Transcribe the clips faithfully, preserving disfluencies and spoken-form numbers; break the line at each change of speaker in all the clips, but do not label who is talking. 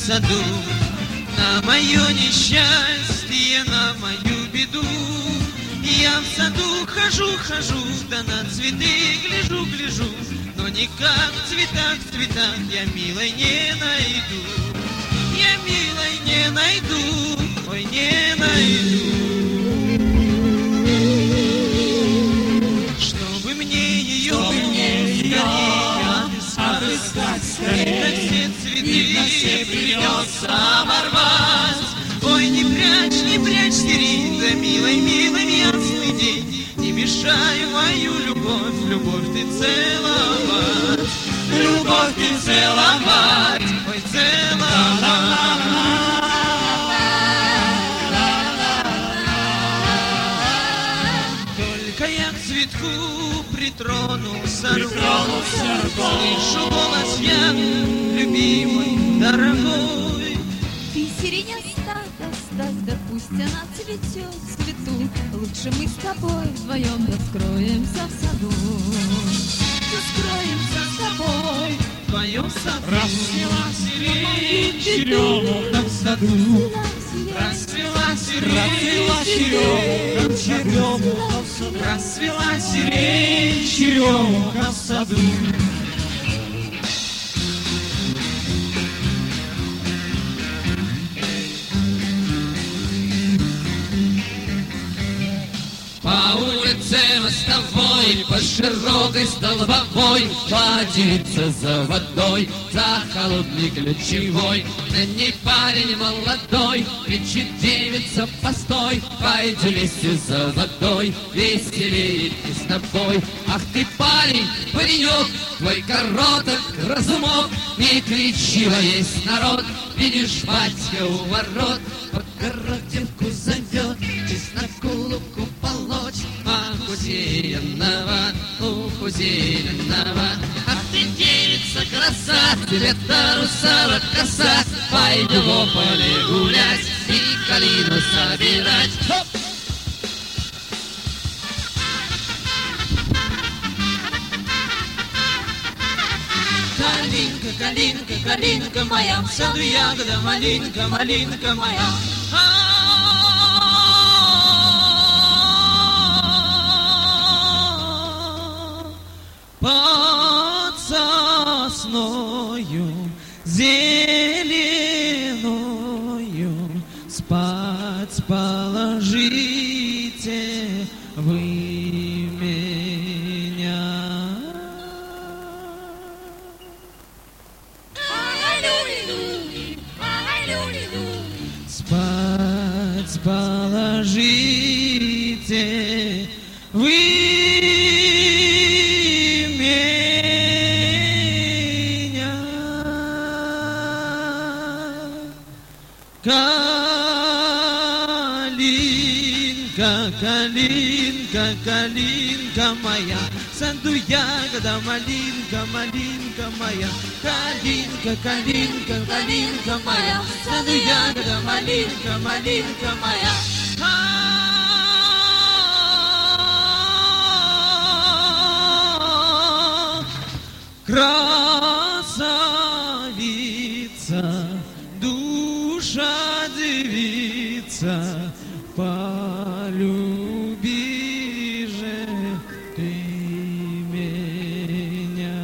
саду. На мое несчастье, на мою беду, я в саду хожу, хожу, да на цветы гляжу, гляжу, но никак в цветах, в цветах я милой не найду. Я милой не найду, ой, не найду. Чтобы мне ее, чтобы мне ее отыскать, скорее, на все цветы на все придется оборвать. Ой, не прячь, не прячь сирень, да милой, милой ясный день, не мешай мою любовь, любовь ты целовать, любовь ты целовать, ой, целовать. Только я к цветку притронулся рукой, слышу голос я, любимый, дорогой.
Ты сирень оставь, оставь, да пусть она цветет в цвету. Лучше мы с тобой вдвоем раскроемся в саду. Раскроемся с тобой
вдвоем в саду. Расцвела сирень, черемуха в саду. Расцвела сирень, черемуха в саду. Расцвела сирень, черемуха в саду. По улице мостовой, по широкой столбовой, водится за водой, за холодный ключевой. На ней парень молодой, кричит девица, постой, пойди вместе за водой, веселее и с тобой. Ах ты, парень, паренек, твой короток разумок, не кричи, во весь народ, видишь, батька у ворот, под городинку зовет, чесноку луку полочь, а худеянного, у худеянного. Ах ты, девица, краса, цвета русалок коса, пойду в поле гулять и калину собирать. Хоп! Калинка, калинка, калинка моя, в саду ягода, малинка, малинка моя. Под сосною зеленою спать положите вы меня. Спать положите вы меня. Калинка, калинка, калинка моя, в саду ягода, малинка, малинка моя. Калинка, калинка, калинка моя, в саду ягода, малинка, малинка моя. Красавица, душа девица, полюби же ты меня.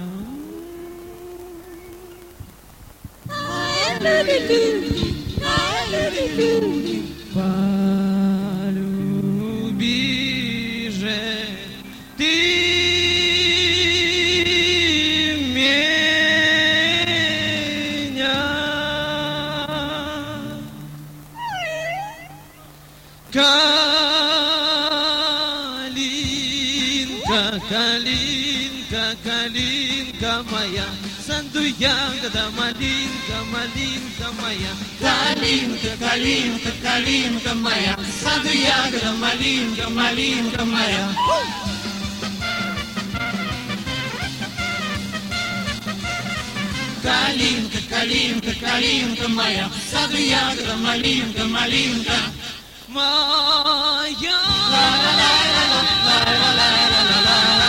Полюби же ты меня. Калинка, калинка, калинка моя, в саду ягода, малинка, малинка моя. Калинка, калинка, калинка моя, в саду ягода, малинка, малинка моя. Калинка, калинка, калинка моя, в саду ягода, малинка, малинка моя.